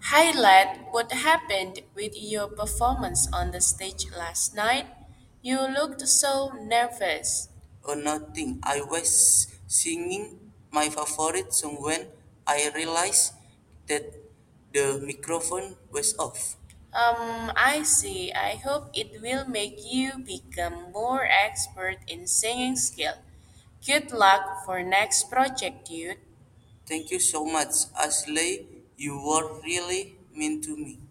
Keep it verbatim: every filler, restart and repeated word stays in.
Highlight what happened with your performance on the stage last night. You looked so nervous. Oh, nothing. I was singing my favorite song when I realized that the microphone was off. Um, I see. I hope it will make you become more expert in singing skill. Good luck for next project, dude. Thank you so much, Ashley. You were really mean to me.